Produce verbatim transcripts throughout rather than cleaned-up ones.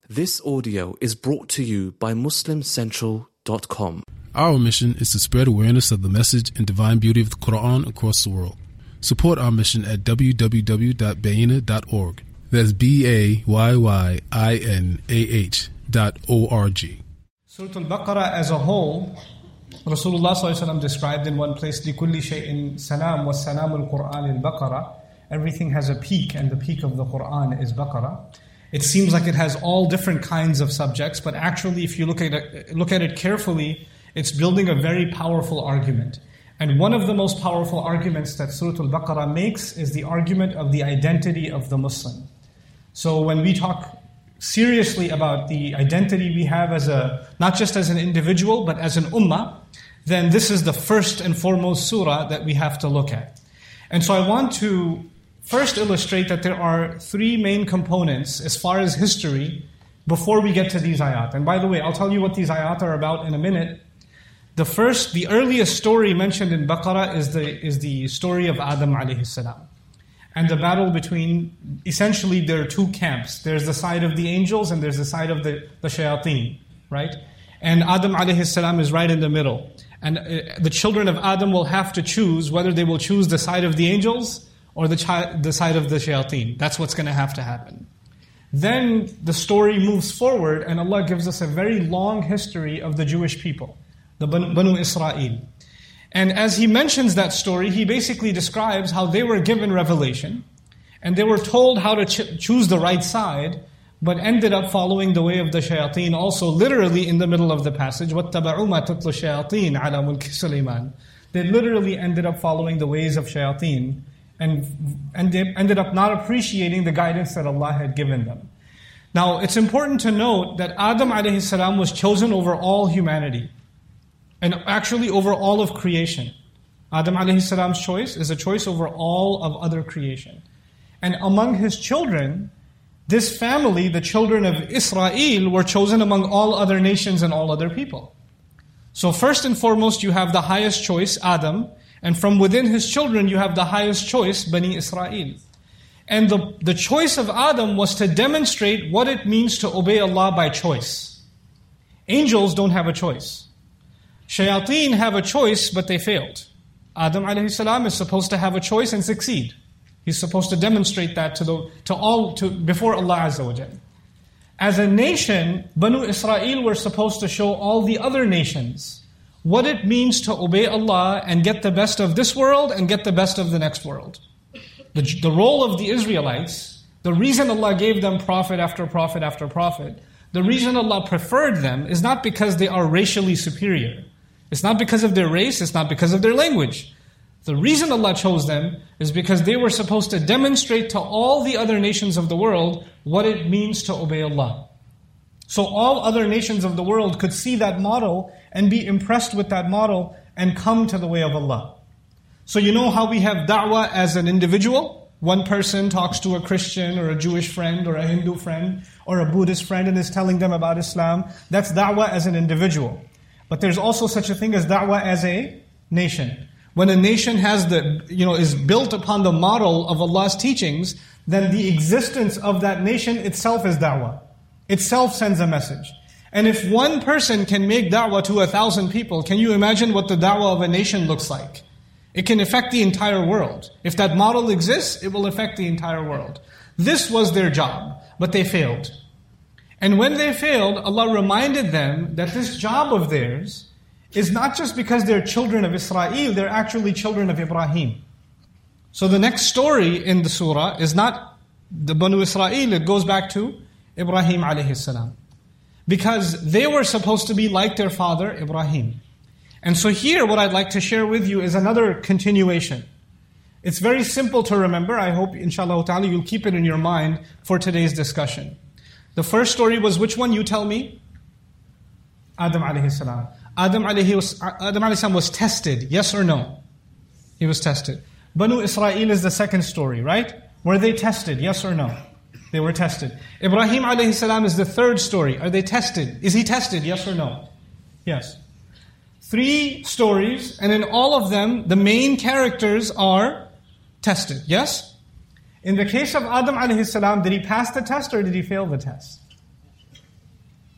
This audio is brought to you by Muslim Central dot com. Our mission is to spread awareness of the message and divine beauty of the Quran across the world. Support our mission at w w w dot bayina dot org. That's B A Y Y I N A H dot O R G. Surah Al-Baqarah as a whole, Rasulullah sallallahu alaihi wasallam described in one place, لِكُلِّ شَيْءٍ salam wa salam al-Qur'an al-Baqarah. Everything has a peak, and the peak of the Qur'an is Baqarah. It seems like it has all different kinds of subjects, but actually if you look at it, look at it carefully, it's building a very powerful argument. And one of the most powerful arguments that Surah Al-Baqarah makes is the argument of the identity of the Muslim. So when we talk seriously about the identity we have as a, not just as an individual, but as an ummah, then this is the first and foremost surah that we have to look at. And so I want to first illustrate that there are three main components as far as history before we get to these ayat. And by the way, I'll tell you what these ayat are about in a minute. The first, the earliest story mentioned in Baqarah is the is the story of Adam alayhi salam. And the battle between, essentially there are two camps. There's the side of the angels and there's the side of the, the shayateen, right? And Adam alayhi salam is right in the middle. And uh, the children of Adam will have to choose whether they will choose the side of the angels or the, chi- the side of the shayateen. That's what's going to have to happen. Then the story moves forward and Allah gives us a very long history of the Jewish people, the Banu, Banu Israel. And as He mentions that story, He basically describes how they were given revelation and they were told how to ch- choose the right side, but ended up following the way of the shayateen also, literally in the middle of the passage. وَاتَّبَعُوا مَا تُتْلُ الشَّيَاطِينَ عَلَى مُلْكِ سُلَيْمَانَ. They literally ended up following the ways of shayateen and, and they ended up not appreciating the guidance that Allah had given them. Now, it's important to note that Adam alayhi salam was chosen over all humanity, and actually over all of creation. Adam alayhi salam's choice is a choice over all of other creation. And among his children, this family, the children of Israel, were chosen among all other nations and all other people. So first and foremost, you have the highest choice, Adam, and from within his children, you have the highest choice, Bani Israel. And the, the choice of Adam was to demonstrate what it means to obey Allah by choice. Angels don't have a choice. Shayateen have a choice, but they failed. Adam alayhi salam is supposed to have a choice and succeed. He's supposed to demonstrate that to the to all to before Allah Azza wa Jalla. As a nation, Banu Israel were supposed to show all the other nations what it means to obey Allah and get the best of this world and get the best of the next world. The, the role of the Israelites, the reason Allah gave them prophet after prophet after prophet, the reason Allah preferred them is not because they are racially superior. It's not because of their race, it's not because of their language. The reason Allah chose them is because they were supposed to demonstrate to all the other nations of the world what it means to obey Allah. So all other nations of the world could see that model and be impressed with that model and come to the way of Allah. So you know how we have da'wah as an individual? One person talks to a Christian or a Jewish friend or a Hindu friend or a Buddhist friend and is telling them about Islam. That's da'wah as an individual. But there's also such a thing as da'wah as a nation. When a nation has the, you know, is built upon the model of Allah's teachings, then the existence of that nation itself is da'wah. Itself sends a message. And if one person can make da'wah to a thousand people, can you imagine what the da'wah of a nation looks like? It can affect the entire world. If that model exists, it will affect the entire world. This was their job, but they failed. And when they failed, Allah reminded them that this job of theirs is not just because they're children of Israel, they're actually children of Ibrahim. So the next story in the surah is not the Banu Israel, it goes back to Ibrahim alayhi salam. Because they were supposed to be like their father, Ibrahim. And so here, what I'd like to share with you is another continuation. It's very simple to remember. I hope, inshallah ta'ala, you'll keep it in your mind for today's discussion. The first story was which one? You tell me. Adam alayhi salam. Adam alayhi, was, Adam alayhi salam was tested, yes or no? He was tested. Banu Israel is the second story, right? Were they tested, yes or no? They were tested. Ibrahim alayhi salam is the third story. Are they tested? Is he tested, yes or no? Yes. Three stories, and in all of them, the main characters are tested, yes? In the case of Adam alayhi salam, did he pass the test or did he fail the test?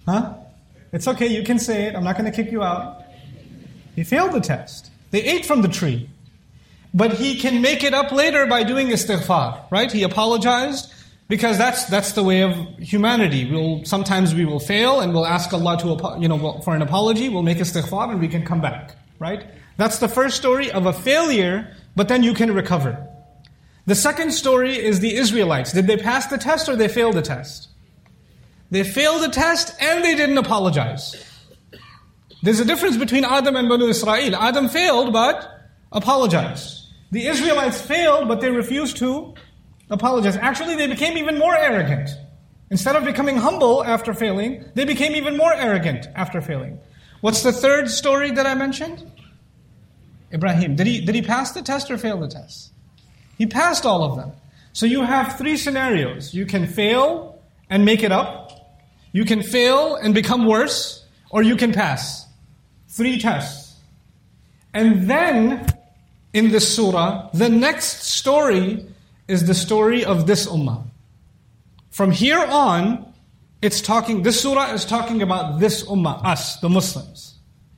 Huh? It's okay, you can say it. I'm not going to kick you out. He failed the test. They ate from the tree. But he can make it up later by doing istighfar, right? He apologized because that's that's the way of humanity. We'll sometimes we will fail and we'll ask Allah to you know for an apology. We'll make istighfar and we can come back, right? That's the first story of a failure, but then you can recover. The second story is the Israelites. Did they pass the test or they failed the test? They failed the test and they didn't apologize. There's a difference between Adam and Banu Israel. Adam failed but apologized. The Israelites failed but they refused to apologize. Actually, they became even more arrogant. Instead of becoming humble after failing, they became even more arrogant after failing. What's the third story that I mentioned? Ibrahim. Did he, did he pass the test or fail the test? He passed all of them. So you have three scenarios. You can fail and make it up. You can fail and become worse. Or you can pass. Three tests. And then, in this surah, the next story is the story of this ummah. From here on, it's talking, this surah is talking about this ummah, us, the Muslims.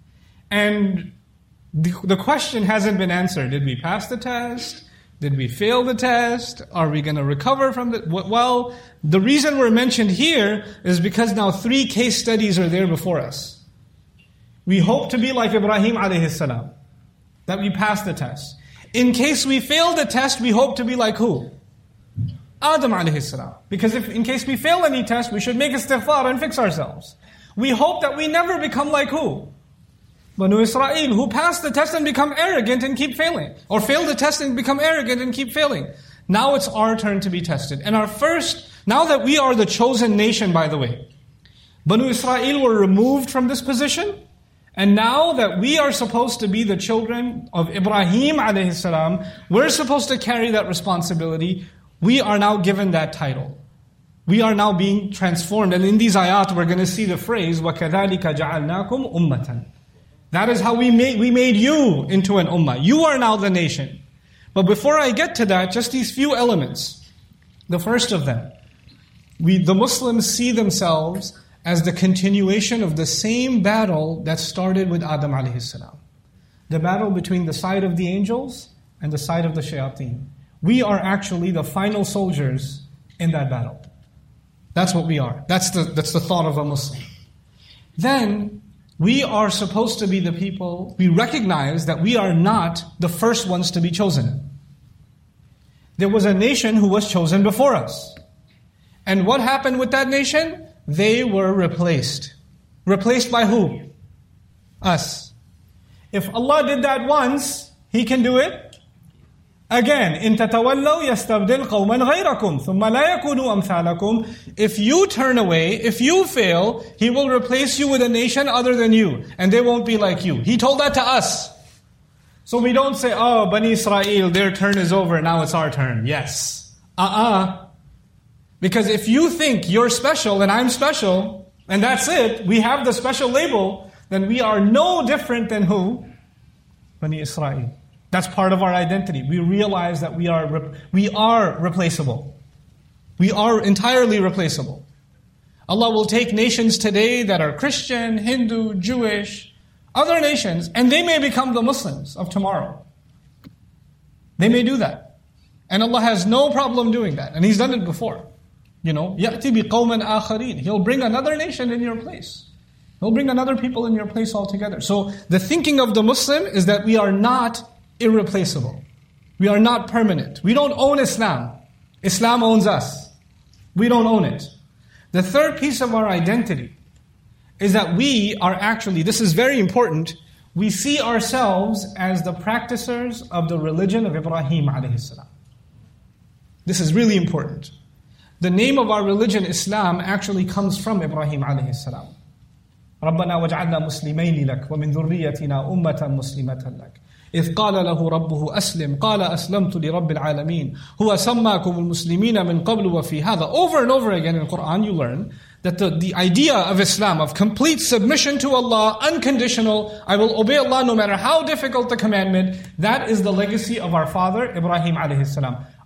And the, the question hasn't been answered. Did we pass the test? Did we fail the test? Are we going to recover from it? Well, the reason we're mentioned here is because now three case studies are there before us. We hope to be like Ibrahim alayhi salam, that we pass the test. In case we fail the test, we hope to be like who? Adam alayhi salam. Because if in case we fail any test, we should make istighfar and fix ourselves. We hope that we never become like who? Banu Israel, who passed the test and become arrogant and keep failing. Or fail the test and become arrogant and keep failing. Now it's our turn to be tested. And our first, now that we are the chosen nation, by the way, Banu Israel were removed from this position. And now that we are supposed to be the children of Ibrahim alayhi salam, we're supposed to carry that responsibility. We are now given that title. We are now being transformed. And in these ayat, we're going to see the phrase, وَكَذَلِكَ جَعَلْنَاكُمْ أُمَّةً. That is how we made, we made you into an ummah. You are now the nation. But before I get to that, just these few elements. The first of them, we, the Muslims see themselves as the continuation of the same battle that started with Adam alayhi salam. The battle between the side of the angels and the side of the shayateen. We are actually the final soldiers in that battle. That's what we are. That's the, that's the thought of a Muslim. Then, we are supposed to be the people, we recognize that we are not the first ones to be chosen. There was a nation who was chosen before us. And what happened with that nation? They were replaced. Replaced by who? Us. If Allah did that once, He can do it again. إِن تَتَوَلَّوْا يَسْتَبْدِلْ قَوْمًا غَيْرَكُمْ ثُمَّ لَا يَكُونُوا أَمْثَالَكُمْ. If you turn away, if you fail, He will replace you with a nation other than you. And they won't be like you. He told that to us. So we don't say, oh, Bani Israel, their turn is over, now it's our turn. Yes. Uh-uh. Because if you think you're special and I'm special, and that's it, we have the special label, then we are no different than who? Bani Israel. That's part of our identity. We realize that we are re- we are replaceable. We are entirely replaceable. Allah will take nations today that are Christian, Hindu, Jewish, other nations, and they may become the Muslims of tomorrow. They may do that. And Allah has no problem doing that. And He's done it before. You know, يَأْتِ بِقَوْمٍ آخَرِينَ. He'll bring another nation in your place. He'll bring another people in your place altogether. So the thinking of the Muslim is that we are not irreplaceable. We are not permanent. We don't own Islam. Islam owns us. We don't own it. The third piece of our identity is that we are actually, this is very important, we see ourselves as the practicers of the religion of Ibrahim alayhi salam. This is really important. The name of our religion, Islam, actually comes from Ibrahim alayhi salam. رَبَّنَا وَجْعَلْنَا مُسْلِمَيْنِ لَكَ وَمِنْ ذُرِّيَّتِنَا أُمَّةً مُسْلِمَةً لَكَ إذ قال له ربه أسلم قال أسلمت لرب العالمين هو سماكم المسلمين من قبل وفي هذا. Over and over again in the Quran you learn that the, the idea of Islam, of complete submission to Allah, unconditional, I will obey Allah no matter how difficult the commandment, that is the legacy of our father Ibrahim alayhi salam.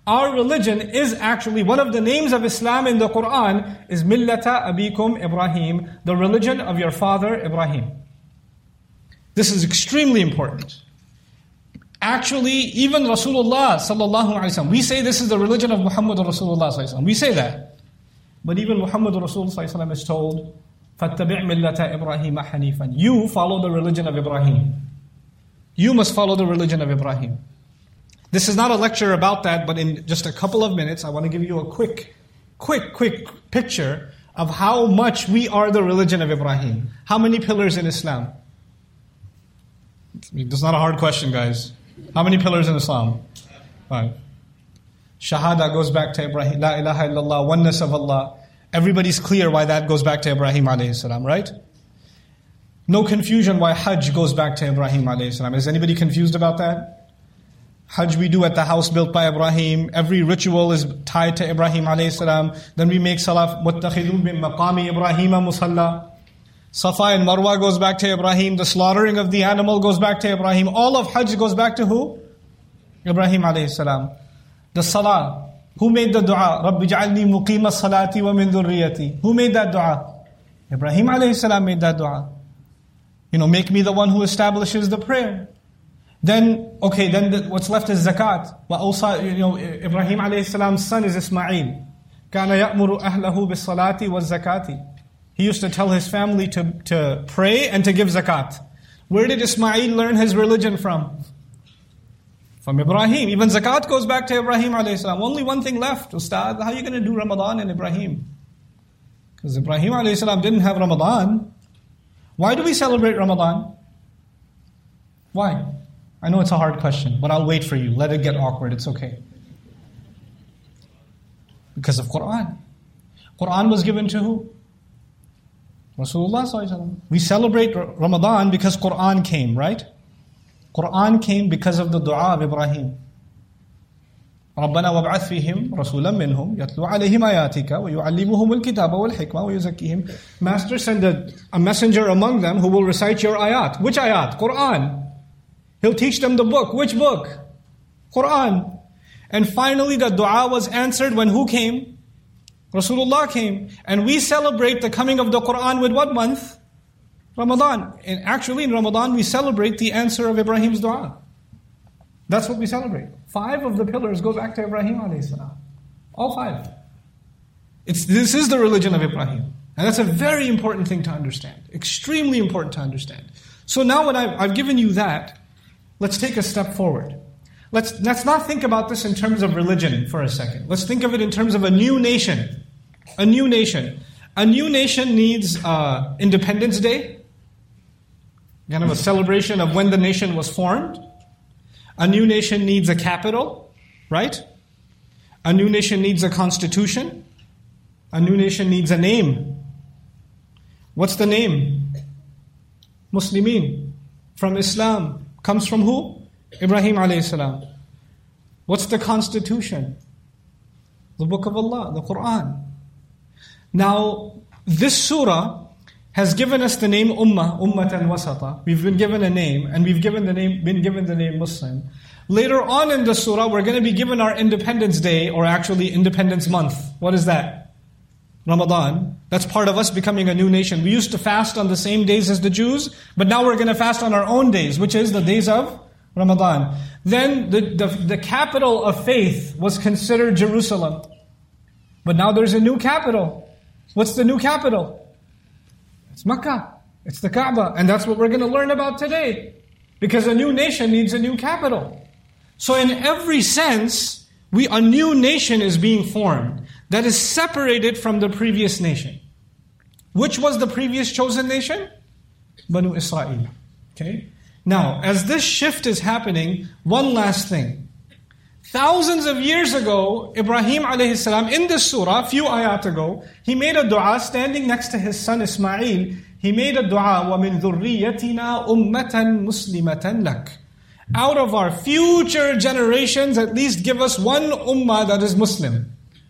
Our religion is actually, one of the names of Islam in the Quran is Millata Abikum Ibrahim, the religion of your father Ibrahim. This is extremely important. Actually, even Rasulullah sallallahu alaihi wasallam, we say this is the religion of Muhammad Rasulullah sallallahu alaihi wasallam. We say that. But even Muhammad Rasulullah sallallahu alaihi wasallam is told, فَاتَّبِعْ مِلَّةَ إِبْرَاهِيمَ حَنِيفًا. You follow the religion of Ibrahim. You must follow the religion of Ibrahim. This is not a lecture about that, but in just a couple of minutes, I want to give you a quick, quick, quick picture of how much we are the religion of Ibrahim. How many pillars in Islam? It's not a hard question, guys. How many pillars in Islam? Five. Shahada goes back to Ibrahim. La ilaha illallah, oneness of Allah. Everybody's clear why that goes back to Ibrahim alayhi salam, right? No confusion why Hajj goes back to Ibrahim alayhi salam. Is anybody confused about that? Hajj we do at the house built by Ibrahim. Every ritual is tied to Ibrahim alayhi salam. Then we make salah. وَاتَّخِذُوا مِن مَقَامِ إِبْرَاهِيمَ مُصَلَّى. Safa and Marwa goes back to Ibrahim. The slaughtering of the animal goes back to Ibrahim. All of Hajj goes back to who? Ibrahim alayhi salam. The salah. Who made the dua? رَبِّ جَعَلْنِي مُقِيمَ الصَّلَاةِ وَمِن ذُرِّيَّتِي. Who made that dua? Ibrahim alayhi salam made that dua. You know, make me the one who establishes the prayer. Then, okay, then the, what's left is zakat. وَأَوْصَى, you know, Ibrahim alayhi salam's son is Ismail. كَانَ يَأْمُرُ أَهْلَهُ بِالصَّلَاةِ وَالزَّكَاةِ. He used to tell his family to, to pray and to give zakat. Where did Ismail learn his religion from? From Ibrahim. Even zakat goes back to Ibrahim alayhi salam. Only one thing left. Ustad, how are you going to do Ramadan in Ibrahim? Because Ibrahim alayhi salam didn't have Ramadan. Why do we celebrate Ramadan? Why? I know it's a hard question, but I'll wait for you. Let it get awkward. It's okay. Because of Quran. Quran was given to who? Rasulullah sallallahu alaihi wasallam. We celebrate Ramadan because Quran came, right? Quran came because of the dua of Ibrahim. رَبَّنَا وَابْعَثْ فِيهِمْ رَسُولًا مِّنْهُمْ يَتْلُو عَلَيْهِمْ آيَاتِكَ وَيُعَلِّمُهُمُ الْكِتَابَ وَالْحِكْمَةَ وَيُزَكِّيهِمْ. Master, send a, a messenger among them who will recite your ayat. Which ayat? Quran. He'll teach them the book. Which book? Quran. And finally the dua was answered when who came? Rasulullah came. And we celebrate the coming of the Quran with what month? Ramadan. And actually in Ramadan we celebrate the answer of Ibrahim's dua. That's what we celebrate. Five of the pillars go back to Ibrahim alayhi salam. All five. It's, this is the religion of Ibrahim. And that's a very important thing to understand. Extremely important to understand. So now when I've, I've given you that, let's take a step forward. Let's, let's not think about this in terms of religion for a second. Let's think of it in terms of a new nation. A new nation. A new nation needs uh, Independence Day. Kind of a celebration of when the nation was formed. A new nation needs a capital, right? A new nation needs a constitution. A new nation needs a name. What's the name? Muslimin. From Islam. Comes from who? Ibrahim alayhi salam. What's the constitution? The book of Allah, the Quran. Now, this surah has given us the name Ummah, Ummatan Wasata. We've been given a name, and we've given the name, been given the name Muslim. Later on in the surah, we're going to be given our Independence Day, or actually Independence Month. What is that? Ramadan. That's part of us becoming a new nation. We used to fast on the same days as the Jews, but now we're going to fast on our own days, which is the days of Ramadan. Then the, the, the capital of faith was considered Jerusalem. But now there's a new capital. What's the new capital? It's Makkah. It's the Kaaba. And that's what we're going to learn about today. Because a new nation needs a new capital. So in every sense, we a new nation is being formed that is separated from the previous nation. Which was the previous chosen nation? Banu Israel. Okay? Now, as this shift is happening, one last thing. Thousands of years ago, Ibrahim alayhi salam, in this surah, a few ayat ago, he made a dua standing next to his son Ismail. He made a dua, وَمِن ذُرِّيَّتِنَا أُمَّةً مُسْلِمَةً لَكَ. Out of our future generations, at least give us one ummah that is Muslim.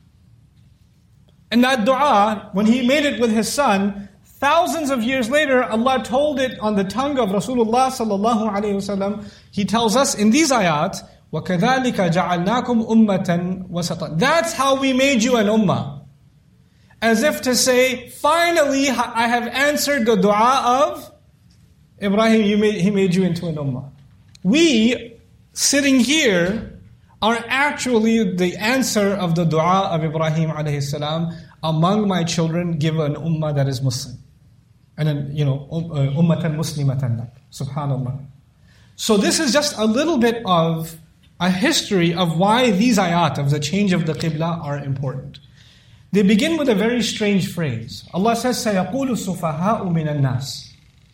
And that dua, when he made it with his son, thousands of years later, Allah told it on the tongue of Rasulullah sallallahu alaihi wasallam. He tells us in these ayat, وَكَذَلِكَ جَعَلْنَاكُمْ أُمَّةً وَسَطًا. That's how we made you an ummah. As if to say, finally I have answered the dua of Ibrahim, you made, he made you into an ummah. We, sitting here, are actually the answer of the dua of Ibrahim alayhi salam. Among my children, give an ummah that is Muslim. And then, you know, ummatan muslimatan. Subhanallah. So this is just a little bit of a history of why these ayat of the change of the qibla are important. They begin with a very strange phrase. Allah says, سَيَقُولُ السُّفَهَاءُ مِنَ النَّاسِ.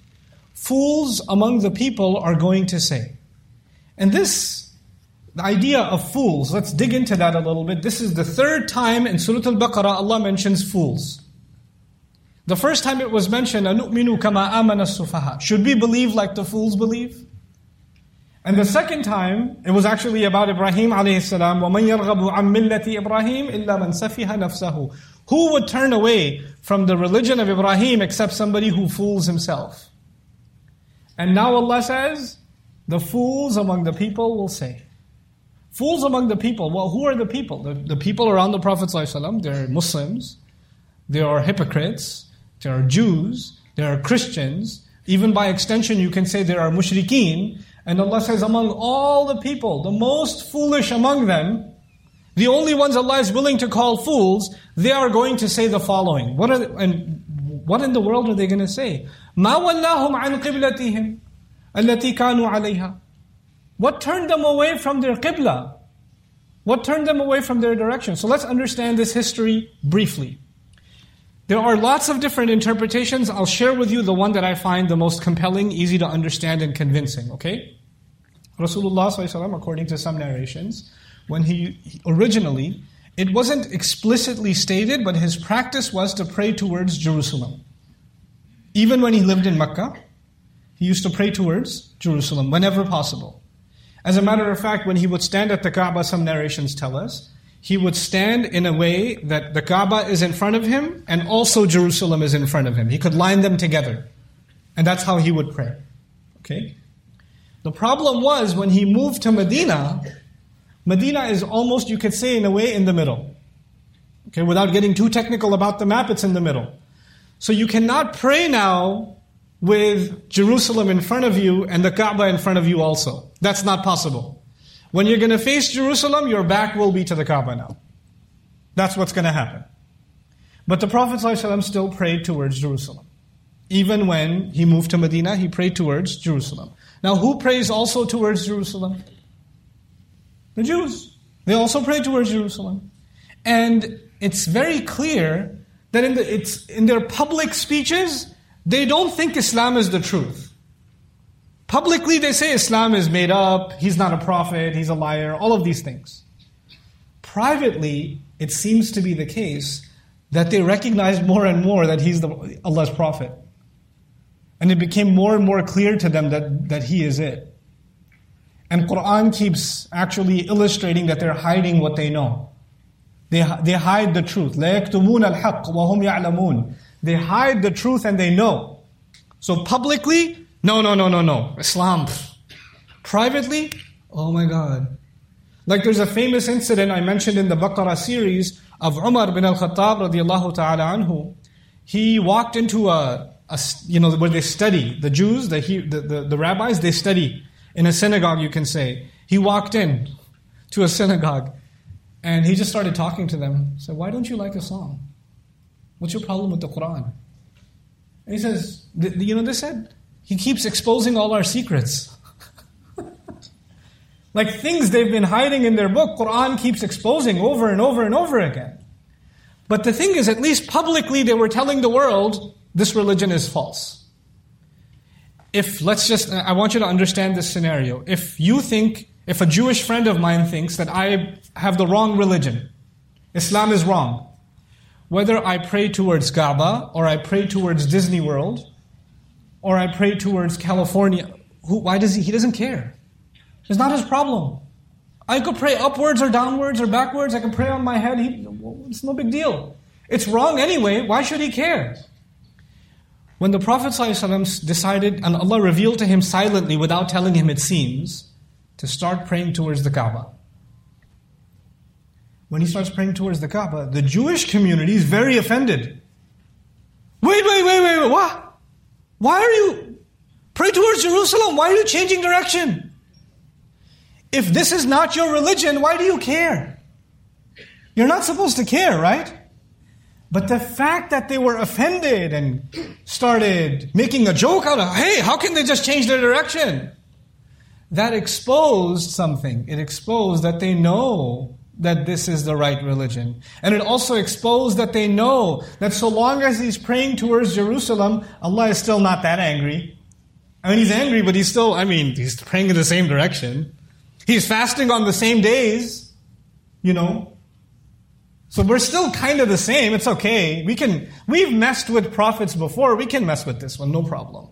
Fools among the people are going to say. And this, the idea of fools, let's dig into that a little bit. This is the third time in Surah Al-Baqarah Allah mentions fools. The first time it was mentioned, أَنُؤْمِنُ كَمَا آمَنَ السُّفَهَاءُ. Should we believe like the fools believe? And the second time, it was actually about Ibrahim alayhi salam. وَمَنْ يَرْغَبُ عَنْ مِلَّةِ إِبْرَاهِيمَ إِلَّا مَنْ سَفِهَ نَفْسَهُ. Who would turn away from the religion of Ibrahim except somebody who fools himself? And now Allah says, the fools among the people will say. Fools among the people. Well, who are the people? The, the people around the Prophet ﷺ, they're Muslims, there are hypocrites, there are Jews, there are Christians. Even by extension, you can say there are mushrikeen. And Allah says, among all the people, the most foolish among them, the only ones Allah is willing to call fools, they are going to say the following. What are they, and what in the world are they going to say? مَا وَلَّاهُمْ عَنْ قِبْلَتِهِمْ الَّتِي كَانُوا عَلَيْهَا. What turned them away from their qibla? What turned them away from their direction? So let's understand this history briefly. There are lots of different interpretations. I'll share with you the one that I find the most compelling, easy to understand and convincing, okay? Rasulullah sallallahu alaihi wasallam, according to some narrations, when he, he originally, it wasn't explicitly stated, but his practice was to pray towards Jerusalem. Even when he lived in Mecca, he used to pray towards Jerusalem whenever possible. As a matter of fact, when he would stand at the Kaaba, some narrations tell us, he would stand in a way that the Kaaba is in front of him and also Jerusalem is in front of him. He could line them together. And that's how he would pray. Okay? The problem was when he moved to Medina, Medina is almost, you could say in a way, in the middle. Okay, without getting too technical about the map, it's in the middle. So you cannot pray now with Jerusalem in front of you and the Kaaba in front of you also. That's not possible. When you're going to face Jerusalem, your back will be to the Kaaba now. That's what's going to happen. But the Prophet ﷺ still prayed towards Jerusalem. Even when he moved to Medina, he prayed towards Jerusalem. Now, who prays also towards Jerusalem? The Jews. They also pray towards Jerusalem. And it's very clear that in, the, it's, in their public speeches, they don't think Islam is the truth. Publicly, they say Islam is made up, he's not a prophet, he's a liar, all of these things. Privately, it seems to be the case that they recognize more and more that he's the, Allah's prophet. And it became more and more clear to them that, that he is it. And Quran keeps actually illustrating that they're hiding what they know. They, they hide the truth. لَا يَكْتُمُونَ الْحَقِّ وَهُمْ يَعْلَمُونَ. They hide the truth and they know. So publicly, no, no, no, no, no. Islam. Privately, oh my God. Like there's a famous incident I mentioned in the Baqarah series of Umar bin al-Khattab radiallahu ta'ala anhu. He walked into a, a, you know, where they study. The Jews, the, the, the, the rabbis, they study. In a synagogue, you can say. He walked in to a synagogue and he just started talking to them. He said, why don't you like Islam? What's your problem with the Quran? And he says, you know, they said, he keeps exposing all our secrets. Like things they've been hiding in their book, Quran keeps exposing over and over and over again. But the thing is, at least publicly they were telling the world, this religion is false. If, let's just, I want you to understand this scenario. If you think, if a Jewish friend of mine thinks that I have the wrong religion, Islam is wrong, whether I pray towards Kaaba, or I pray towards Disney World, or I pray towards California, who, why does he, he doesn't care. It's not his problem. I could pray upwards or downwards or backwards, I can pray on my head, he, it's no big deal. It's wrong anyway, why should he care? When the Prophet ﷺ decided, and Allah revealed to him silently without telling him it seems, to start praying towards the Kaaba. When he starts praying towards the Kaaba, the Jewish community is very offended. Wait, wait, wait, wait, wait, what? Why are you pray towards Jerusalem? Why are you changing direction? If this is not your religion, why do you care? You're not supposed to care, right? But the fact that they were offended and started making a joke out of, hey, how can they just change their direction? That exposed something. It exposed that they know that this is the right religion. And it also exposed that they know that so long as he's praying towards Jerusalem, Allah is still not that angry. I mean, he's angry, but he's still, I mean, he's praying in the same direction. He's fasting on the same days, you know. So we're still kind of the same. It's okay. We can, we've messed with prophets before. We can mess with this one, no problem.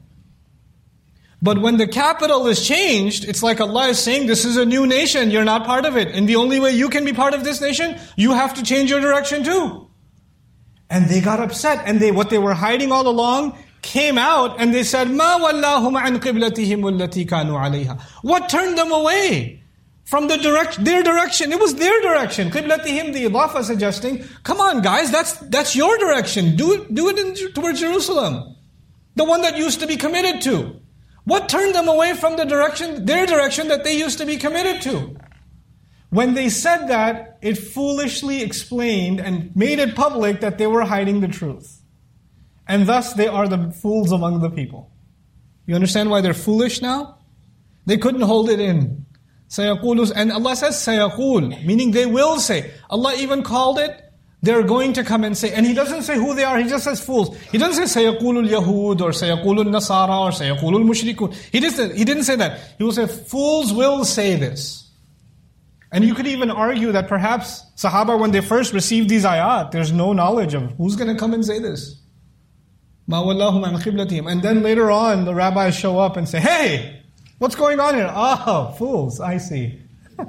But when the capital is changed, it's like Allah is saying, this is a new nation. You're not part of it. And the only way you can be part of this nation, you have to change your direction too. And they got upset. And they, what they were hiding all along came out and they said, مَا وَلَّاهُمْ عَنْ قِبْلَتِهِمُ الَّتِي كَانُوا عَلَيْهَا. What turned them away from the direct, their direction? It was their direction. Qiblatihim, the idafa suggesting, come on guys, that's that's your direction. Do it, do it in, towards Jerusalem. The one that used to be committed to. What turned them away from the direction, their direction that they used to be committed to? When they said that, it foolishly explained and made it public that they were hiding the truth. And thus they are the fools among the people. You understand why they're foolish now? They couldn't hold it in. Sayaqulu, and Allah says sayaqul, meaning they will say. Allah even called it, they're going to come and say, and He doesn't say who they are, He just says fools. He doesn't say sayaqulu al-Yahud or sayaqulu al-Nasara or sayaqulu al-Mushrikun. He didn't, he didn't say that. He will say, fools will say this. And you could even argue that perhaps Sahaba, when they first received these ayat, there's no knowledge of who's going to come and say this. مَا وَلَّاهُمْ عَنْ قِبْلَتِهِمْ. And then later on, the rabbis show up and say, hey, what's going on here? Oh, fools, I see.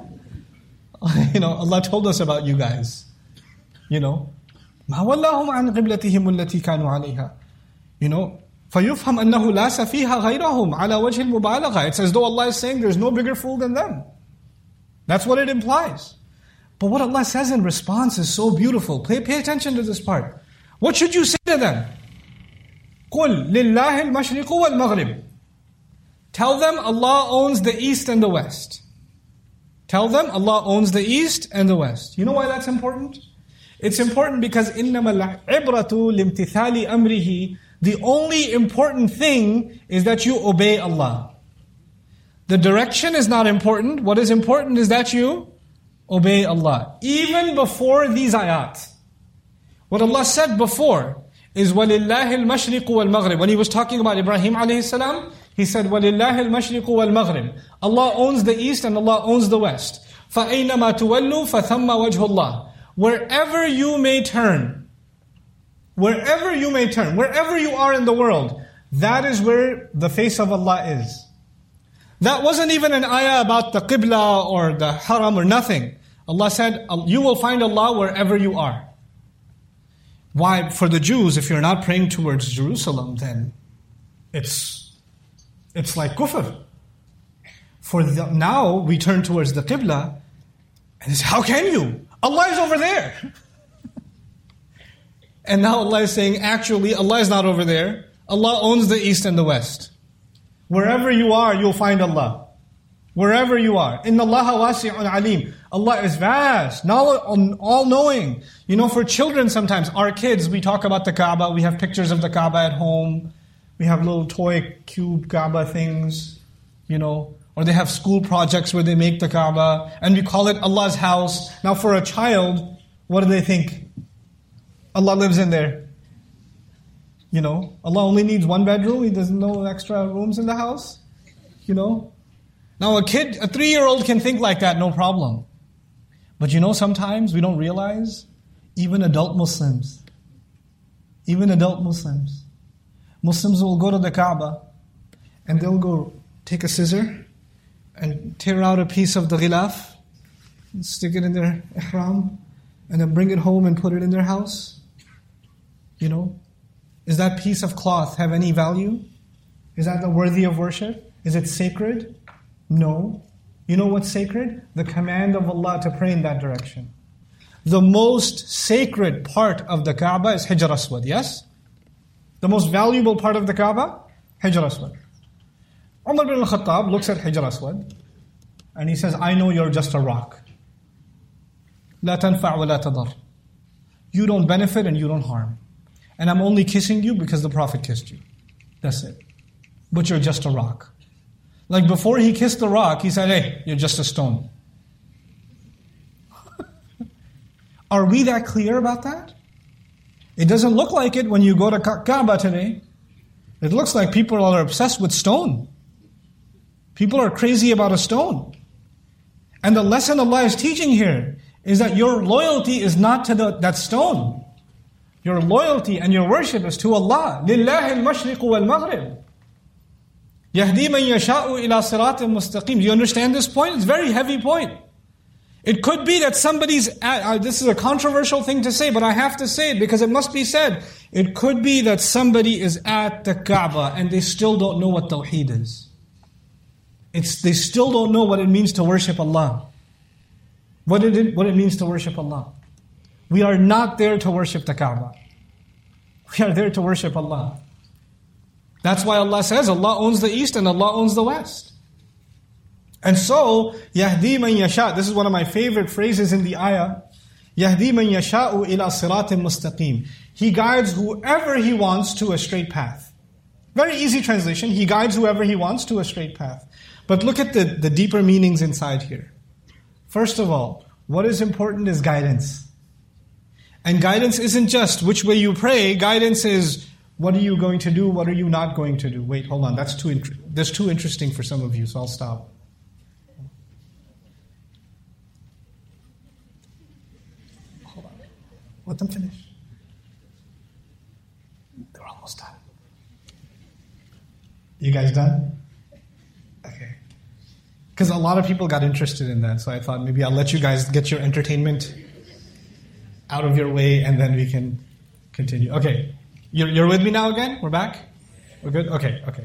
You know, Allah told us about you guys. You know, مَا وَلَّاهُمْ عَنْ قِبْلَتِهِمُ الَّتِي كَانُوا عَلَيْهَا. You know, فَيُفْهَمْ أَنَّهُ لَا سَفِيهَ غَيْرَهُمْ عَلَى وَجْهِ الْمُبَالَغَةِ. It's as though Allah is saying there's no bigger fool than them. That's what it implies. But what Allah says in response is so beautiful. Pay, pay attention to this part. What should you say to them? قُلْ لِلَّهِ الْمَشْرِقُ وَالْمَغْرِبُ. Tell them Allah owns the east and the west. Tell them Allah owns the east and the west. You know why that's important? It's important because إِنَّمَا الْعِبْرَةُ لِامْتِثَالِ أَمْرِهِ. The only important thing is that you obey Allah. The direction is not important. What is important is that you obey Allah. Even before these ayat. What Allah said before is وَلِلَّهِ الْمَشْرِقُ وَالْمَغْرِبُ. When He was talking about Ibrahim alayhi salam, He said وَلِلَّهِ الْمَشْرِقُ وَالْمَغْرِبُ. Allah owns the east and Allah owns the west. فَأَيْنَمَا تُوَلُّوا فَثَمَّ وَجْهُ اللَّهِ. Wherever you may turn, wherever you may turn, wherever you are in the world, that is where the face of Allah is. That wasn't even an ayah about the qibla or the haram or nothing. Allah said, you will find Allah wherever you are. Why? For the Jews, if you're not praying towards Jerusalem, then it's it's like kufr. For the, now, we turn towards the qibla, and it's, how can you? Allah is over there. And now Allah is saying, actually, Allah is not over there. Allah owns the east and the west. Wherever you are, you'll find Allah. Wherever you are. Inna Allaha wasi'un alim. Allah is vast, all-knowing. You know, for children sometimes, our kids, we talk about the Kaaba, we have pictures of the Kaaba at home, we have little toy cube Kaaba things, you know, or they have school projects where they make the Kaaba, and we call it Allah's house. Now for a child, what do they think? Allah lives in there. You know, Allah only needs one bedroom, He doesn't know extra rooms in the house. You know. Now a kid, a three-year-old can think like that, no problem. But you know, sometimes we don't realize, even adult Muslims, even adult Muslims, Muslims will go to the Kaaba, and they'll go take a scissor, and tear out a piece of the ghilaf, and stick it in their ihram, and then bring it home and put it in their house. You know. Does that piece of cloth have any value? Is that worthy of worship? Is it sacred? No. You know what's sacred? The command of Allah to pray in that direction. The most sacred part of the Kaaba is Hijr Aswad, yes? The most valuable part of the Kaaba? Hijr Aswad. Umar bin al-Khattab looks at Hijr Aswad and he says, I know you're just a rock. لا تنفع ولا تضر. You don't benefit and you don't harm. And I'm only kissing you because the Prophet kissed you. That's it. But you're just a rock. Like before he kissed the rock, he said, hey, you're just a stone. Are we that clear about that? It doesn't look like it when you go to Ka- Kaaba today. It looks like people are obsessed with stone. People are crazy about a stone. And the lesson Allah is teaching here is that your loyalty is not to the, that stone. Your loyalty and your worship is to Allah. لِلَّهِ الْمَشْرِقُ وَالْمَغْرِبُ يَهْدِي مَنْ يَشَاءُ إِلَى صِرَاطٍ مُسْتَقِيمٍ. Do you understand this point? It's a very heavy point. It could be that somebody's at, uh, this is a controversial thing to say, but I have to say it because it must be said. It could be that somebody is at the Kaaba and they still don't know what Tawheed is. It's, they still don't know what it means to worship Allah. What it, what it means to worship Allah. We are not there to worship the Kaaba. We are there to worship Allah. That's why Allah says Allah owns the East and Allah owns the West. And so, يَهْدِي مَنْ يَشَاءُ. This is one of my favorite phrases in the ayah. يَهْدِي مَنْ يَشَاءُ إِلَى صِرَاطٍ مُسْتَقِيمٍ. He guides whoever He wants to a straight path. Very easy translation. He guides whoever He wants to a straight path. But look at the, the deeper meanings inside here. First of all, what is important is guidance. And guidance isn't just which way you pray. Guidance is what are you going to do, what are you not going to do. Wait, hold on, that's too, int- that's too interesting for some of you, so I'll stop. Hold on, let them finish. They're almost done. You guys done? Okay. Because a lot of people got interested in that, so I thought maybe I'll let you guys get your entertainment out of your way and then we can continue. Okay. You're, you're with me now again? We're back? We're good? Okay, okay.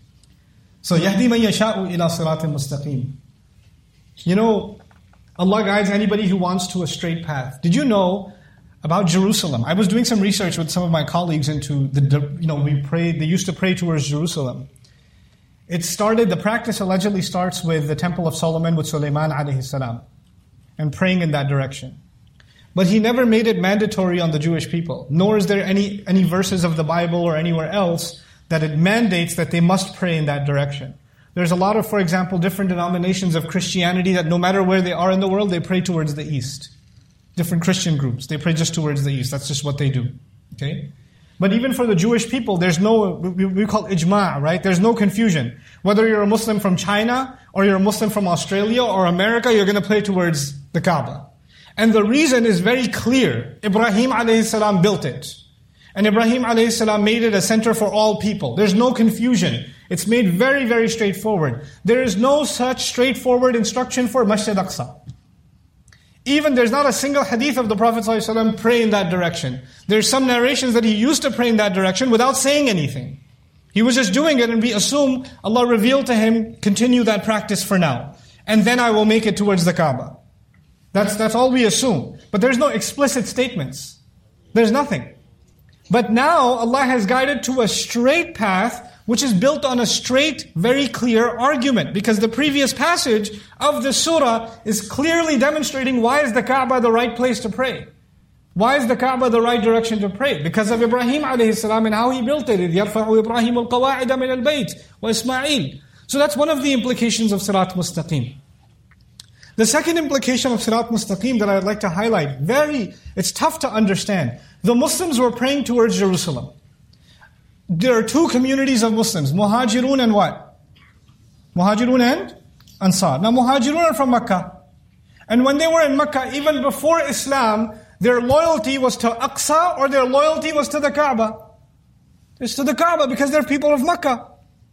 So, يَهْدِي مَنْ يَشَاءُ إِلَى صِرَاطٍ مُسْتَقِيمٍ. You know, Allah guides anybody who wants to a straight path. Did you know about Jerusalem? I was doing some research with some of my colleagues into the, you know, we prayed, they used to pray towards Jerusalem. It started, the practice allegedly starts with the Temple of Solomon with Sulaiman alayhi salam and praying in that direction. But he never made it mandatory on the Jewish people. Nor is there any, any verses of the Bible or anywhere else that it mandates that they must pray in that direction. There's a lot of, for example, different denominations of Christianity that no matter where they are in the world, they pray towards the east. Different Christian groups, they pray just towards the east. That's just what they do. Okay? But even for the Jewish people, there's no, we, we call it ijma', right? There's no confusion. Whether you're a Muslim from China, or you're a Muslim from Australia, or America, you're going to pray towards the Kaaba. And the reason is very clear. Ibrahim alayhi salam built it. And Ibrahim alayhi salam made it a center for all people. There's no confusion. It's made very, very straightforward. There is no such straightforward instruction for Masjid Aqsa. Even there's not a single hadith of the Prophet ﷺ pray in that direction. There's some narrations that he used to pray in that direction without saying anything. He was just doing it and we assume Allah revealed to him, continue that practice for now. And then I will make it towards the Kaaba. That's, that's all we assume. But there's no explicit statements. There's nothing. But now Allah has guided to a straight path which is built on a straight, very clear argument. Because the previous passage of the surah is clearly demonstrating why is the Kaaba the right place to pray. Why is the Kaaba the right direction to pray? Because of Ibrahim alayhi salam and how he built it. إِذْ يَرْفَعُ إِبْرَاهِيمُ الْقَوَاعِدَ مِنَ الْبَيْتِ وَإِسْمَاعِيلُ. So that's one of the implications of Sirat Mustaqim. The second implication of Sirat Mustaqim that I'd like to highlight, very, it's tough to understand. The Muslims were praying towards Jerusalem. There are two communities of Muslims, Muhajirun and what? Muhajirun and Ansar. Now Muhajirun are from Makkah. And when they were in Makkah, even before Islam, their loyalty was to Aqsa or their loyalty was to the Kaaba. It's to the Kaaba because they're people of Makkah.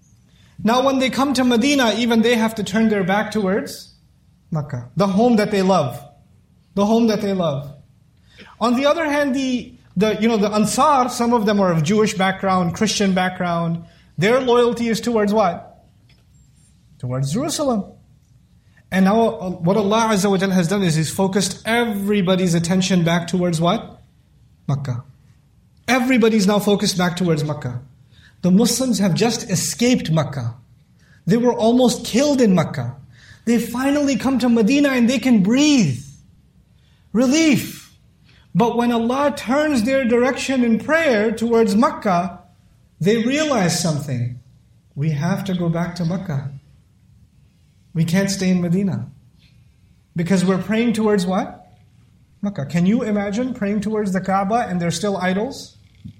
Now when they come to Medina, even they have to turn their back towards Makkah, the home that they love, the home that they love. On the other hand, the the you know the Ansar, some of them are of Jewish background, Christian background. Their loyalty is towards what? Towards Jerusalem. And now what Allah Azza wa Jal has done is He's focused everybody's attention back towards what? Makkah. Everybody's now focused back towards Makkah. The Muslims have just escaped Makkah. They were almost killed in Makkah. They finally come to Medina and they can breathe. Relief. But when Allah turns their direction in prayer towards Makkah, they realize something. We have to go back to Makkah. We can't stay in Medina. Because we're praying towards what? Makkah. Can you imagine praying towards the Kaaba and there's still idols?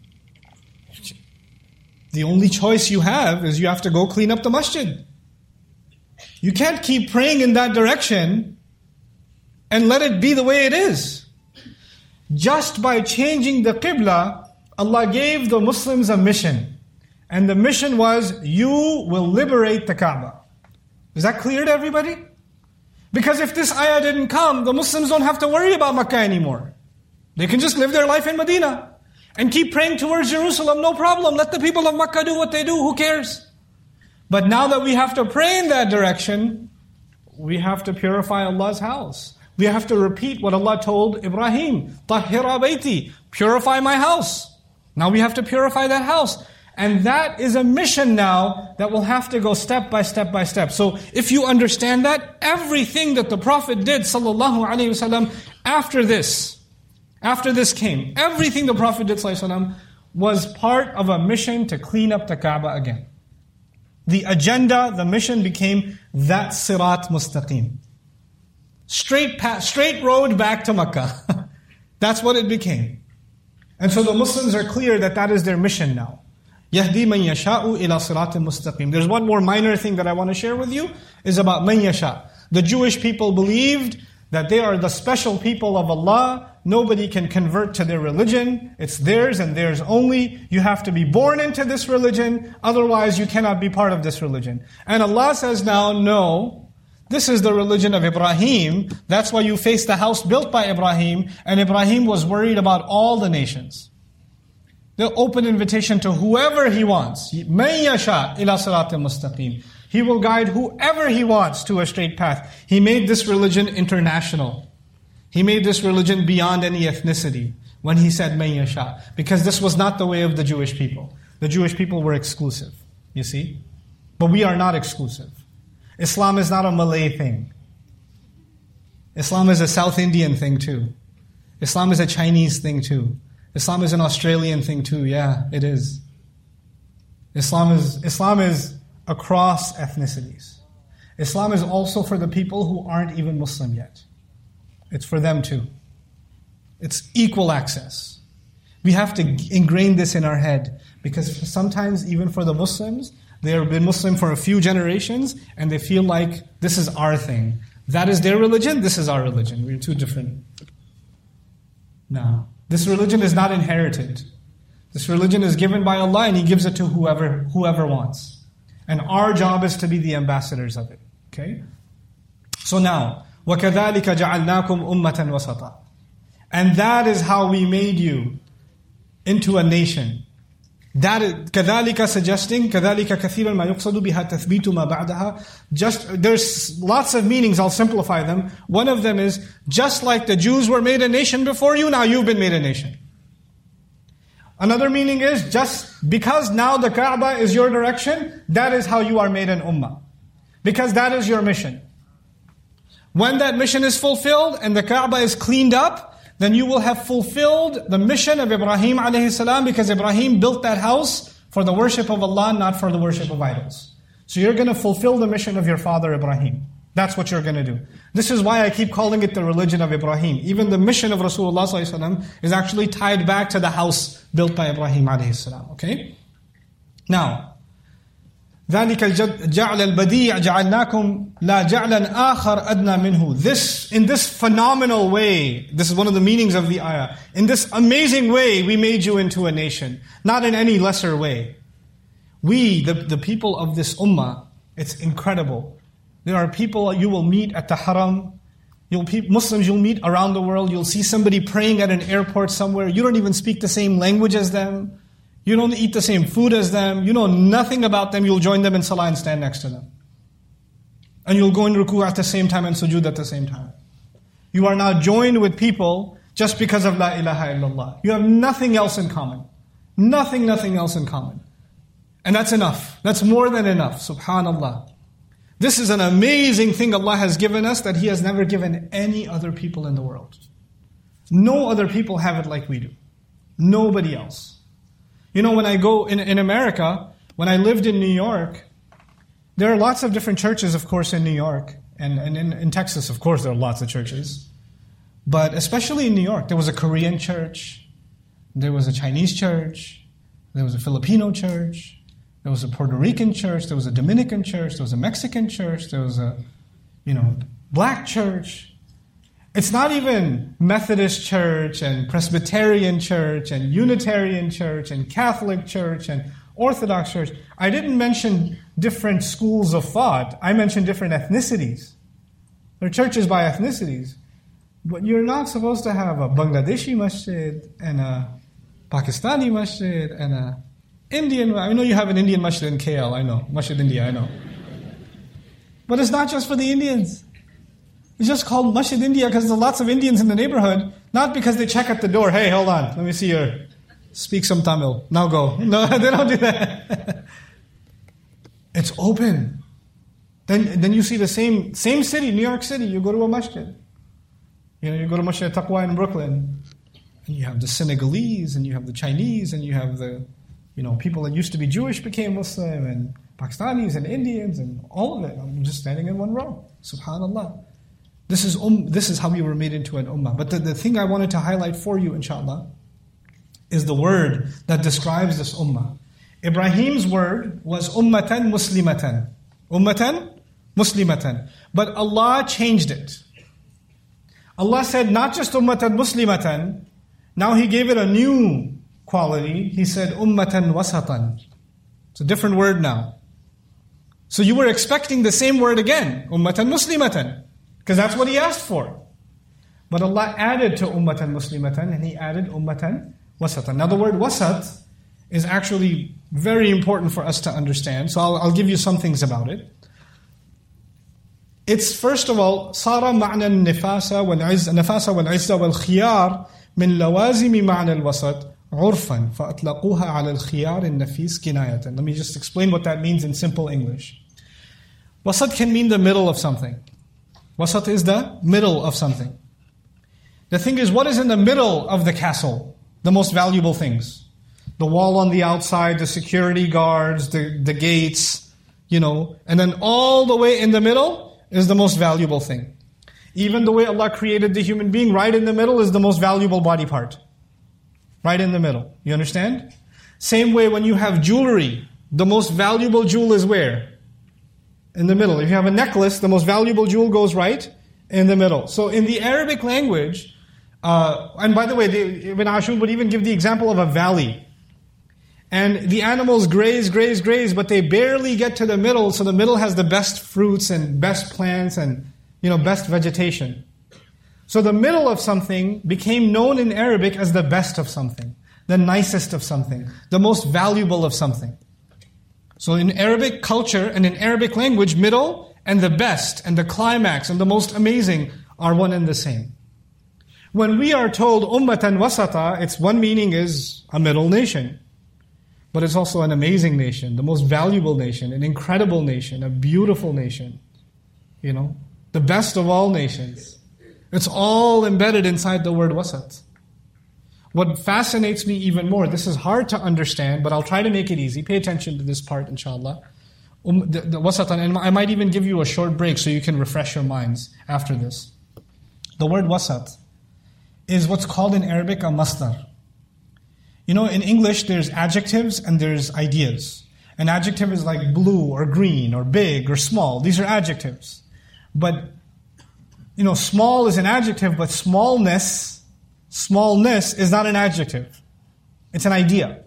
The only choice you have is you have to go clean up the masjid. You can't keep praying in that direction and let it be the way it is. Just by changing the Qibla, Allah gave the Muslims a mission. And the mission was, you will liberate the Kaaba. Is that clear to everybody? Because if this ayah didn't come, the Muslims don't have to worry about Makkah anymore. They can just live their life in Medina and keep praying towards Jerusalem, no problem. Let the people of Makkah do what they do, who cares? But now that we have to pray in that direction, we have to purify Allah's house. We have to repeat what Allah told Ibrahim, Tahhira bayti, purify my house. Now we have to purify that house. And that is a mission now that will have to go step by step by step. So if you understand that, everything that the Prophet did, sallallahu alaihi wasallam, after this, after this came, everything the Prophet did, sallallahu alaihi wasallam, was part of a mission to clean up the Kaaba again. The agenda, the mission became that sirat mustaqim. Straight path, straight road back to Makkah. That's what it became. And so the Muslims are clear that that is their mission now. يَهْدِي مَنْ يَشَاءُ إِلَى صِرَاطٍ مُسْتَقِيمٍ. There's one more minor thing that I want to share with you, is about مَنْ يَشَاء. The Jewish people believed that they are the special people of Allah. Nobody can convert to their religion. It's theirs and theirs only. You have to be born into this religion, otherwise you cannot be part of this religion. And Allah says now, no, this is the religion of Ibrahim. That's why you face the house built by Ibrahim, and Ibrahim was worried about all the nations. The open invitation to whoever He wants. مَن يَشَاء إِلَى صِرَاطٍ مُسْتَقِيمٍ. He will guide whoever He wants to a straight path. He made this religion international. He made this religion beyond any ethnicity when He said مَن يَشَاء. Because this was not the way of the Jewish people. The Jewish people were exclusive, you see. But we are not exclusive. Islam is not a Malay thing. Islam is a South Indian thing too. Islam is a Chinese thing too. Islam is an Australian thing too. Yeah, it is. Islam is Islam is across ethnicities. Islam is also for the people who aren't even Muslim yet. It's for them too. It's equal access. We have to ingrain this in our head, because sometimes even for the Muslims, they have been Muslim for a few generations and they feel like this is our thing. That is their religion, this is our religion. We're two different. No. This religion is not inherited. This religion is given by Allah and He gives it to whoever whoever wants. And our job is to be the ambassadors of it. Okay? So now, وَكَذَلِكَ جَعَلْنَاكُمْ أُمَّةً وَسَطًا. And that is how we made you into a nation. That is, كَذَلِكَ suggesting, كَذَلِكَ كَثِيرًا مَا يُقْصَدُ بِهَا تَثْبِيتُ مَا بَعْدَهَا. Just, there's lots of meanings, I'll simplify them. One of them is, just like the Jews were made a nation before you, now you've been made a nation. Another meaning is, just because now the Kaaba is your direction, that is how you are made an ummah. Because that is your mission. When that mission is fulfilled and the Kaaba is cleaned up, then you will have fulfilled the mission of Ibrahim alayhi salam, because Ibrahim built that house for the worship of Allah, not for the worship of idols. So you're going to fulfill the mission of your father Ibrahim. That's what you're going to do. This is why I keep calling it the religion of Ibrahim. Even the mission of Rasulullah sallallahu alaihi wasallam is actually tied back to the house built by Ibrahim alayhi salam. Okay? Now, ذَلِكَ الْجَعْلَ الْبَدِيعَ جَعَلْنَاكُمْ لَا جَعْلًا آخَرْ أَدْنَى مِنْهُ. This, in this phenomenal way, this is one of the meanings of the ayah. In this amazing way, we made you into a nation. Not in any lesser way. We, the, the people of this ummah, it's incredible. There are people you will meet at the haram. You'll, Muslims you'll meet around the world. You'll see somebody praying at an airport somewhere. You don't even speak the same language as them. You don't eat the same food as them. You know nothing about them. You'll join them in salah and stand next to them. And you'll go in ruku at the same time and sujood at the same time. You are now joined with people just because of La ilaha illallah. You have nothing else in common. Nothing, nothing else in common. And that's enough. That's more than enough. Subhanallah. This is an amazing thing Allah has given us that He has never given any other people in the world. No other people have it like we do. Nobody else. You know, when I go in, in America, when I lived in New York, there are lots of different churches, of course, in New York. And, and in, in Texas, of course, there are lots of churches. But especially in New York, there was a Korean church. There was a Chinese church. There was a Filipino church. There was a Puerto Rican church. There was a Dominican church. There was a Mexican church. There was a, you know, black church. It's not even Methodist church and Presbyterian church and Unitarian church and Catholic church and Orthodox church. I didn't mention different schools of thought. I mentioned different ethnicities. There are churches by ethnicities. But you're not supposed to have a Bangladeshi masjid and a Pakistani masjid and a Indian. I know you have an Indian masjid in K L, I know. Masjid India, I know. But it's not just for the Indians. It's just called Masjid India because there's lots of Indians in the neighborhood, not because they check at the door, hey, hold on, let me see your, speak some Tamil, now go. No, they don't do that. It's open. Then then you see the same same city, New York City, you go to a masjid. You know, you go to Masjid Taqwa in Brooklyn, and you have the Senegalese, and you have the Chinese, and you have the, you know, people that used to be Jewish became Muslim, and Pakistanis and Indians, and all of it. I'm just standing in one row. Subhanallah. This is um, this is how we were made into an ummah. But the, the thing I wanted to highlight for you, inshallah, is the word that describes this ummah. Ibrahim's word was ummatan muslimatan. Ummatan muslimatan. But Allah changed it. Allah said not just ummatan muslimatan, now He gave it a new quality. He said ummatan wasatan. It's a different word now. So you were expecting the same word again, ummatan muslimatan. Because that's what He asked for. But Allah added to ummatan muslimatan and He added ummatan wasatan. Now the word wasat is actually very important for us to understand. So I'll, I'll give you some things about it. It's first of all, صار معنى النفاسة والعز النفاسة والعزة والخيار من لوازم معنى الوسط عرفا فأطلقوها على الخيار النفيس كناية. Let me just explain what that means in simple English. Wasat can mean the middle of something. Wasat is the middle of something. The thing is, what is in the middle of the castle? The most valuable things. The wall on the outside, the security guards, the, the gates, you know, and then all the way in the middle is the most valuable thing. Even the way Allah created the human being, right in the middle is the most valuable body part. Right in the middle. You understand? Same way when you have jewelry, the most valuable jewel is where? In the middle. If you have a necklace, the most valuable jewel goes right in the middle. So in the Arabic language, uh, and by the way, they, Ibn Ashur would even give the example of a valley. And the animals graze, graze, graze, but they barely get to the middle, so the middle has the best fruits and best plants and, you know, best vegetation. So the middle of something became known in Arabic as the best of something, the nicest of something, the most valuable of something. So in Arabic culture and in Arabic language, middle and the best and the climax and the most amazing are one and the same. When we are told ummatan wasata, its one meaning is a middle nation. But it's also an amazing nation, the most valuable nation, an incredible nation, a beautiful nation. You know, the best of all nations. It's all embedded inside the word wasat. What fascinates me even more, this is hard to understand, but I'll try to make it easy. Pay attention to this part, inshallah. Um, the, the wasatan, and I might even give you a short break so you can refresh your minds after this. The word wasat is what's called in Arabic a masdar. You know, in English, there's adjectives and there's ideas. An adjective is like blue or green or big or small. These are adjectives. But, you know, small is an adjective, but smallness, smallness is not an adjective. It's an idea.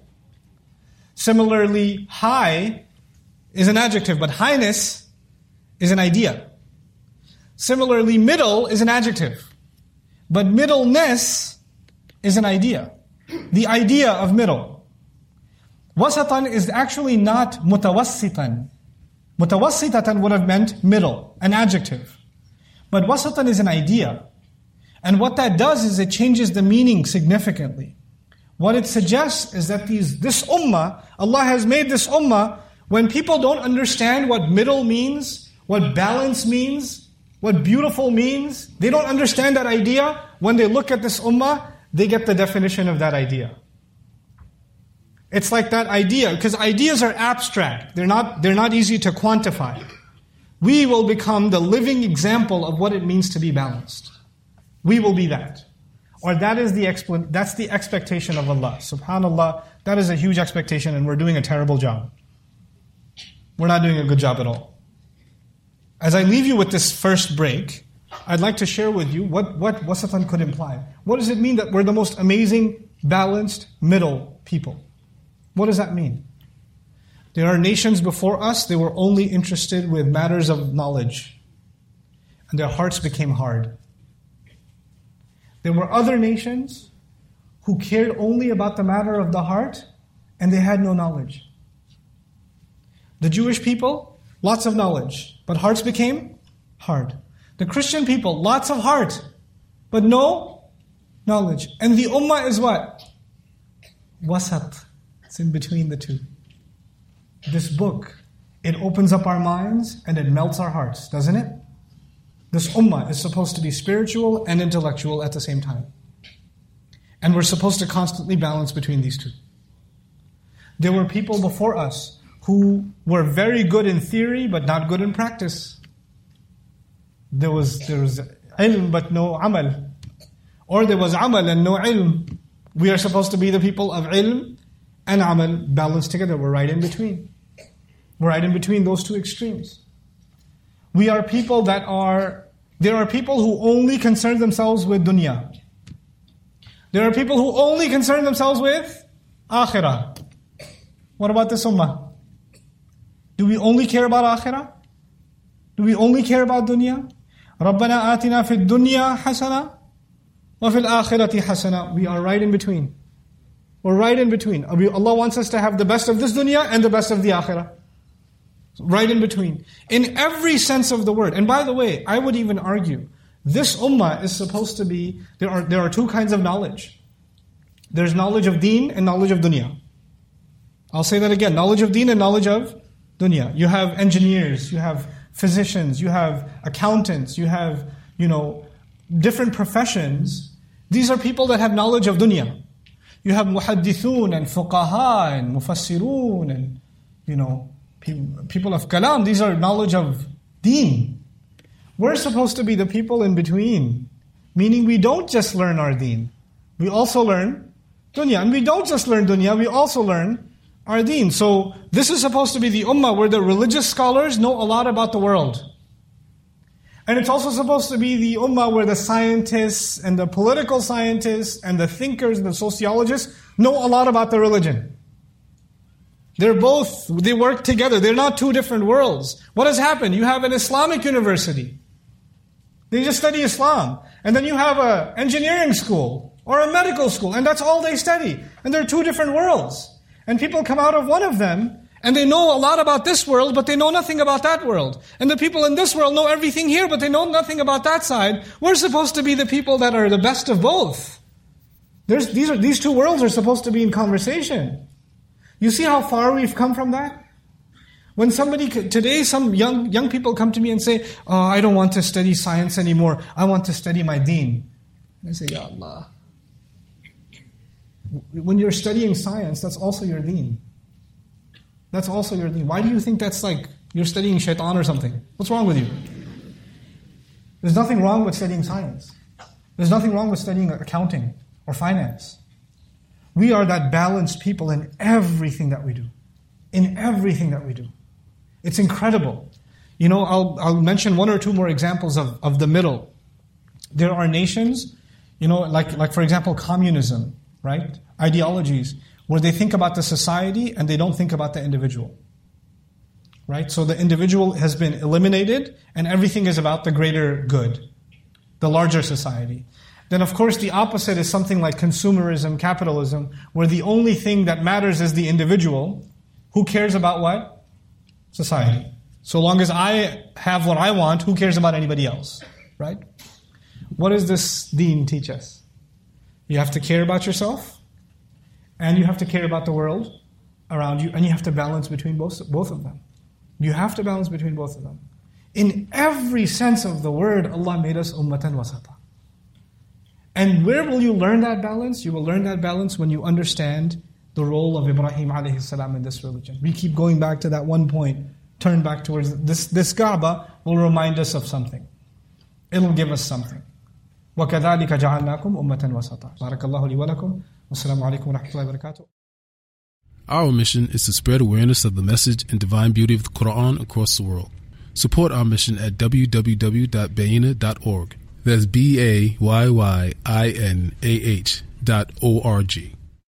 Similarly, high is an adjective, but highness is an idea. Similarly, middle is an adjective, but middleness is an idea. The idea of middle. Wasatan is actually not mutawassitan. Mutawassitatan would have meant middle, an adjective. But wasatan is an idea. And what that does is it changes the meaning significantly. What it suggests is that these, this ummah, Allah has made this ummah, when people don't understand what middle means, what balance means, what beautiful means, they don't understand that idea, when they look at this ummah, they get the definition of that idea. It's like that idea, because ideas are abstract. They're not, they're not easy to quantify. We will become the living example of what it means to be balanced. We will be that. Or that is the expl- that's the expectation of Allah. SubhanAllah, that is a huge expectation and we're doing a terrible job. We're not doing a good job at all. As I leave you with this first break, I'd like to share with you what, what wasatan could imply. What does it mean that we're the most amazing, balanced, middle people? What does that mean? There are nations before us, they were only interested with matters of knowledge. And their hearts became hard. There were other nations who cared only about the matter of the heart, and they had no knowledge. The Jewish people, lots of knowledge, but hearts became hard. The Christian people, lots of heart, but no knowledge. And the ummah is what? Wasat. It's in between the two. This book, it opens up our minds and it melts our hearts, doesn't it? This ummah is supposed to be spiritual and intellectual at the same time. And we're supposed to constantly balance between these two. There were people before us who were very good in theory but not good in practice. There was, there was ilm but no amal. Or there was amal and no ilm. We are supposed to be the people of ilm and amal balanced together. We're right in between. We're right in between those two extremes. We are people that are, there are people who only concern themselves with dunya. There are people who only concern themselves with akhirah. What about this ummah? Do we only care about akhirah? Do we only care about dunya? رَبَّنَا آتِنَا فِي الدُّنْيَا حَسَنَةً وَفِي الْآخِرَةِ حَسَنَةً. We are right in between. We're right in between. Allah wants us to have the best of this dunya and the best of the akhirah. Right in between. In every sense of the word. And by the way, I would even argue, this ummah is supposed to be, there are, there are two kinds of knowledge. There's knowledge of deen and knowledge of dunya. I'll say that again. Knowledge of deen and knowledge of dunya. You have engineers, you have physicians, you have accountants, you have, you know, different professions. These are people that have knowledge of dunya. You have muhaddithun and fuqaha and mufassirun and, you know, people of kalam. These are knowledge of deen. We're supposed to be the people in between. Meaning we don't just learn our deen. We also learn dunya. And we don't just learn dunya, we also learn our deen. So this is supposed to be the ummah where the religious scholars know a lot about the world. And it's also supposed to be the ummah where the scientists and the political scientists and the thinkers and the sociologists know a lot about the religion. They're both, they work together. They're not two different worlds. What has happened? You have an Islamic university. They just study Islam. And then you have an engineering school or a medical school, and that's all they study. And they're two different worlds. And people come out of one of them, and they know a lot about this world, but they know nothing about that world. And the people in this world know everything here, but they know nothing about that side. We're supposed to be the people that are the best of both. There's, these, are, these two worlds are supposed to be in conversation. You see how far we've come from that? When somebody, today some young young people come to me and say, oh, I don't want to study science anymore. I want to study my deen. And I say, Ya Allah. When you're studying science, that's also your deen. That's also your deen. Why do you think that's like you're studying shaitan or something? What's wrong with you? There's nothing wrong with studying science. There's nothing wrong with studying accounting or finance. We are that balanced people in everything that we do. In everything that we do. It's incredible. You know, I'll I'll mention one or two more examples of, of the middle. There are nations, you know, like like for example, communism, right? Ideologies, where they think about the society and they don't think about the individual. Right? So the individual has been eliminated and everything is about the greater good, the larger society. Then of course the opposite is something like consumerism, capitalism, where the only thing that matters is the individual. Who cares about what? Society. So long as I have what I want, who cares about anybody else? Right? What does this deen teach us? You have to care about yourself, and you have to care about the world around you, and you have to balance between both, both of them. You have to balance between both of them. In every sense of the word, Allah made us ummatan wasata. And where will you learn that balance? You will learn that balance when you understand the role of Ibrahim alayhi salam in this religion. We keep going back to that one point. Turn back towards this. This Kaaba will remind us of something. It will give us something. وَكَذَلِكَ جَعَلْنَاكُمْ أُمَّةً وَسَطًا بارك الله لي ولكم والسلام عليكم ورحمة الله وبركاته. Our mission is to spread awareness of the message and divine beauty of the Quran across the world. Support our mission at w w w dot bayina dot org. That's B A Y Y I N A H dot O R G.